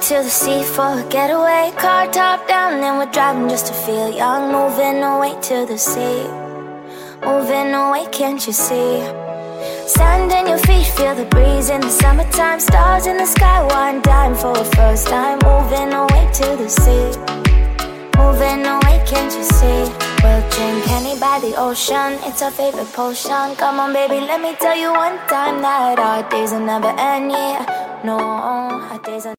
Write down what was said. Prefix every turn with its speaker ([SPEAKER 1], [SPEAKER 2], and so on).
[SPEAKER 1] to the sea for a getaway. Car top down and we're driving just to feel young. Moving away to the sea, moving away, can't you see? Sand in your feet, feel the breeze in the summertime. Stars in the sky, one dime for a first time. Moving away to the sea, moving away, can't you see? We'll drink Henny by the ocean, it's our favorite potion. Come on baby, let me tell you one time that our days will never end, yeah. No, our days are